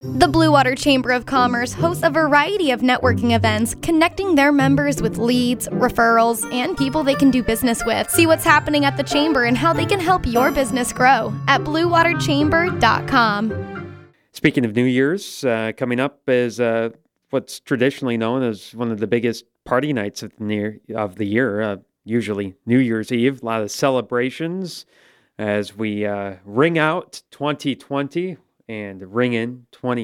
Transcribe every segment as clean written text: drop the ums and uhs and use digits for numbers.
The Blue Water Chamber of Commerce hosts a variety of networking events, connecting their members with leads, referrals, and people they can do business with. See what's happening at the Chamber and how they can help your business grow at bluewaterchamber.com. Speaking of New Year's, coming up is what's traditionally known as one of the biggest party nights of the year, usually New Year's Eve. A lot of celebrations as we ring out 2020 and ring in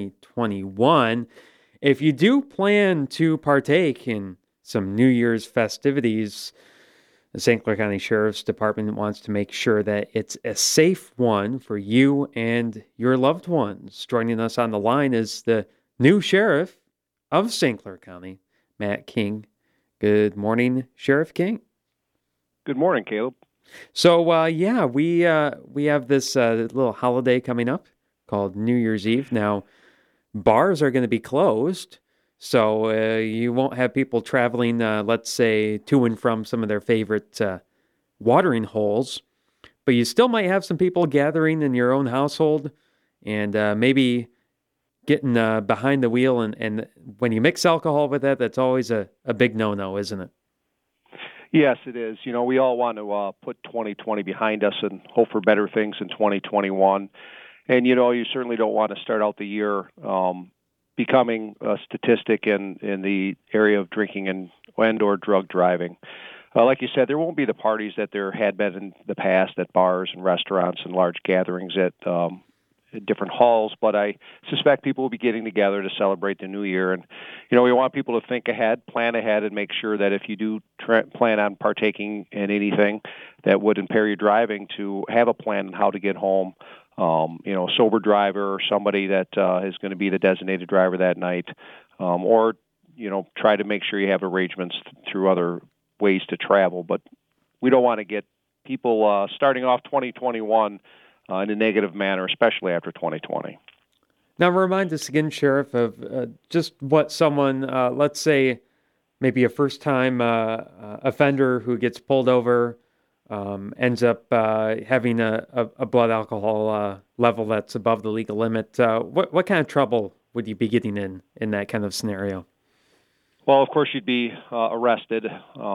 2021. If you do plan to partake in some New Year's festivities, the St. Clair County Sheriff's Department wants to make sure that it's a safe one for you and your loved ones. Joining us on the line is the new sheriff of St. Clair County, Matt King. Good morning, Sheriff King. Good morning, Caleb. So, we have this little holiday coming up called New Year's Eve. Now, bars are going to be closed, so you won't have people traveling, let's say, to and from some of their favorite watering holes, but you still might have some people gathering in your own household and maybe getting behind the wheel, and when you mix alcohol with that, that's always a big no-no, isn't it? Yes, it is. You know, we all want to put 2020 behind us and hope for better things in 2021. And, you know, you certainly don't want to start out the year becoming a statistic in the area of drinking and or drug driving. Like you said, there won't be the parties that there had been in the past at bars and restaurants and large gatherings at different halls, but I suspect people will be getting together to celebrate the new year. And, you know, we want people to think ahead, plan ahead, and make sure that if you do plan on partaking in anything that would impair your driving, to have a plan on how to get home. Sober driver or somebody that is going to be the designated driver that night, or, you know, try to make sure you have arrangements through other ways to travel. But we don't want to get people starting off 2021 in a negative manner, especially after 2020. Now, remind us again, Sheriff, of just what someone, let's say, maybe a first-time offender who gets pulled over, ends up having a blood alcohol level that's above the legal limit. What kind of trouble would you be getting in that kind of scenario? Well, of course, you'd be arrested.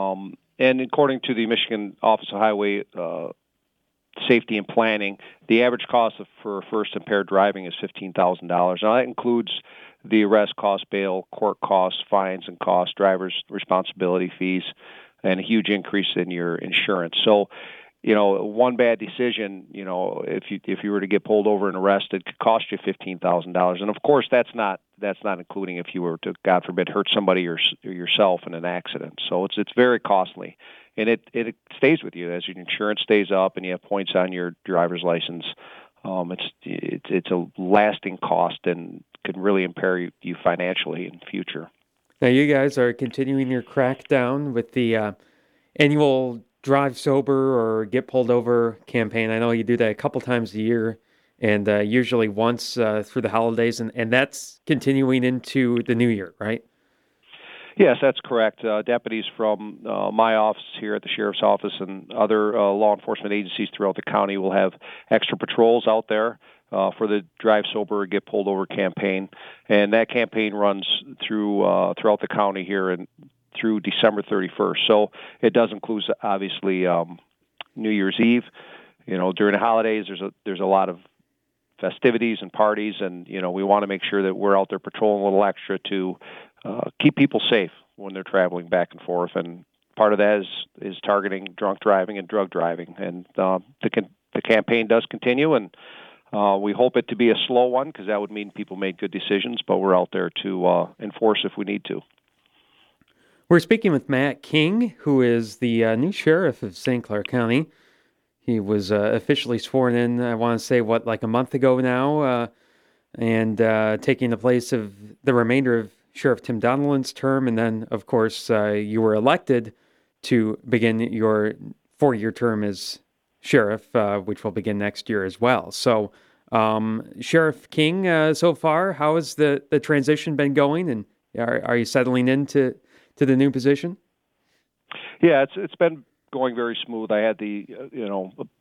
And according to the Michigan Office of Highway Safety and Planning, the average cost for first impaired driving is $15,000. Now, that includes the arrest cost, bail, court costs, fines and costs, driver's responsibility fees, and a huge increase in your insurance. So, you know, one bad decision, you know, if you were to get pulled over and arrested, could cost you $15,000. And of course, that's not including if you were to, God forbid, hurt somebody or yourself in an accident. So it's very costly, and it stays with you as your insurance stays up and you have points on your driver's license. It's a lasting cost and can really impair you financially in the future. Now, you guys are continuing your crackdown with the annual Drive Sober or Get Pulled Over campaign. I know you do that a couple times a year, and usually once through the holidays, and that's continuing into the new year, right? Yes, that's correct. Deputies from my office here at the Sheriff's Office and other law enforcement agencies throughout the county will have extra patrols out there for the Drive Sober or Get Pulled Over campaign. And that campaign runs throughout the county here and through December 31st. So it does include, obviously, New Year's Eve. You know, during the holidays, there's a lot of festivities and parties, and, you know, we want to make sure that we're out there patrolling a little extra to keep people safe when they're traveling back and forth. And part of that is targeting drunk driving and drug driving. And the campaign does continue, and we hope it to be a slow one, because that would mean people made good decisions, but we're out there to enforce if we need to. We're speaking with Matt King, who is the new sheriff of St. Clair County. He was officially sworn in, I want to say, like a month ago now, and taking the place of the remainder of Sheriff Tim Donald's term. And then, of course, you were elected to begin your 4-year term as sheriff, which will begin next year as well. So, Sheriff King, so far, how has the transition been going? And are you settling into the new position? Yeah, it's been going very smooth. I had the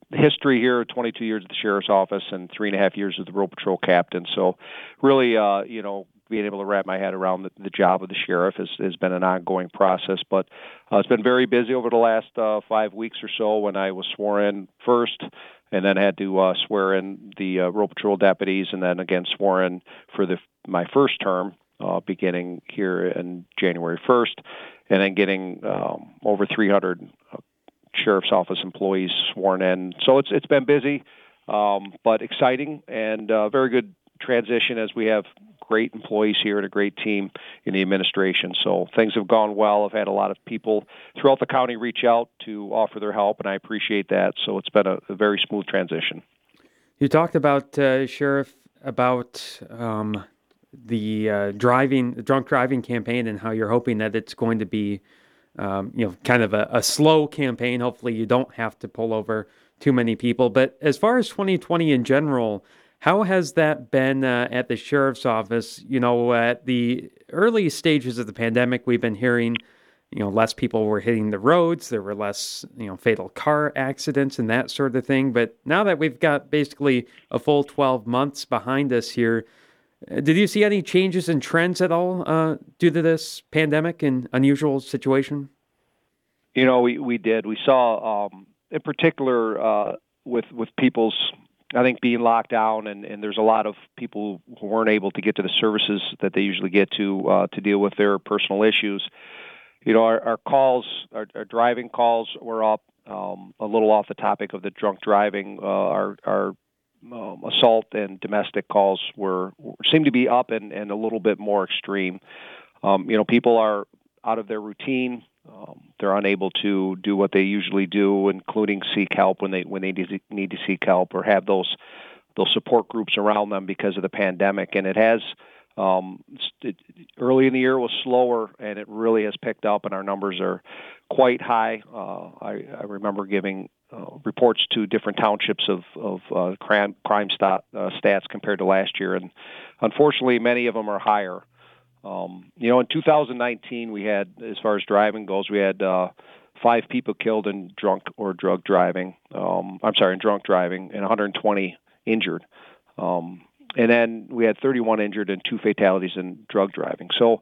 history here, 22 years at the sheriff's office and 3.5 years as the road patrol captain. So really, being able to wrap my head around the job of the sheriff has been an ongoing process. But it's been very busy over the last 5 weeks or so when I was sworn in first and then had to swear in the road patrol deputies and then again sworn in for my first term beginning here in January 1st and then getting over 300 sheriff's office employees sworn in. So it's been busy, but exciting and very good transition as we have great employees here and a great team in the administration. So things have gone well. I've had a lot of people throughout the county reach out to offer their help, and I appreciate that. So it's been a very smooth transition. You talked about, Sheriff, about the drunk driving campaign and how you're hoping that it's going to be kind of a slow campaign. Hopefully you don't have to pull over too many people. But as far as 2020 in general, how has that been at the sheriff's office? At the early stages of the pandemic, we've been hearing, less people were hitting the roads. There were less, fatal car accidents and that sort of thing. But now that we've got basically a full 12 months behind us here, did you see any changes in trends at all due to this pandemic and unusual situation? We did. We saw, in particular, with people's, I think, being locked down, and there's a lot of people who weren't able to get to the services that they usually get to deal with their personal issues. Our calls, our driving calls were up a little off the topic of the drunk driving. Our assault and domestic calls seem to be up and a little bit more extreme. People are out of their routine. They're unable to do what they usually do, including seek help when they need to seek help or have those support groups around them because of the pandemic. And it has early in the year was slower, and it really has picked up, and our numbers are quite high. I remember giving reports to different townships of crime stats compared to last year, and unfortunately, many of them are higher. In 2019, we had, as far as driving goes, we had 5 people killed in drunk or drug driving. In drunk driving, and 120 injured. And then we had 31 injured and 2 fatalities in drug driving. So,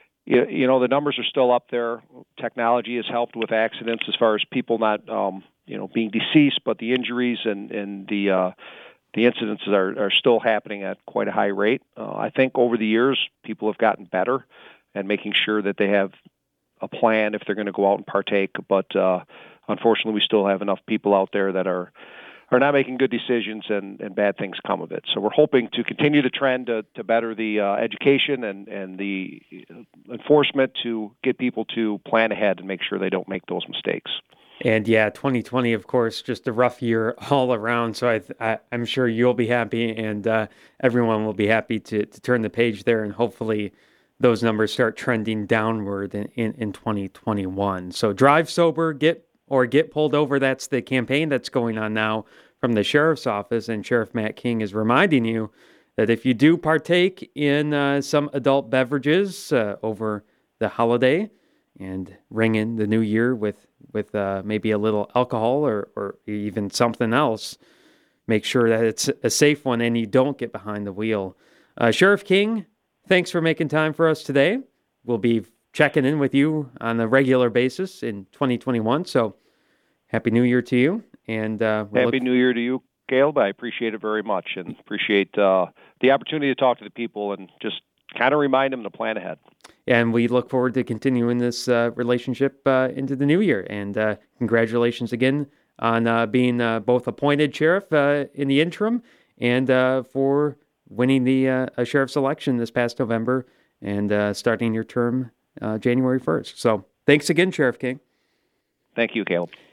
the numbers are still up there. Technology has helped with accidents as far as people not, being deceased, but the injuries and the incidences are still happening at quite a high rate. I think over the years, people have gotten better at making sure that they have a plan if they're going to go out and partake. But unfortunately, we still have enough people out there that are not making good decisions, and bad things come of it. So we're hoping to continue the trend to better the education and the enforcement to get people to plan ahead and make sure they don't make those mistakes. And 2020, of course, just a rough year all around. So I'm sure you'll be happy, and everyone will be happy to turn the page there, and hopefully those numbers start trending downward in 2021. So drive sober, get pulled over. That's the campaign that's going on now from the sheriff's office. And Sheriff Matt King is reminding you that if you do partake in some adult beverages over the holiday and ring in the new year with maybe a little alcohol or even something else, make sure that it's a safe one and you don't get behind the wheel. Sheriff King, thanks for making time for us today. We'll be checking in with you on a regular basis in 2021. So Happy New Year to you. And Happy New Year to you, Caleb. I appreciate it very much and appreciate the opportunity to talk to the people and just kind of remind them to plan ahead. And we look forward to continuing this relationship into the new year. And congratulations again on being both appointed sheriff in the interim and for winning the sheriff's election this past November and starting your term January 1st. So thanks again, Sheriff King. Thank you, Caleb.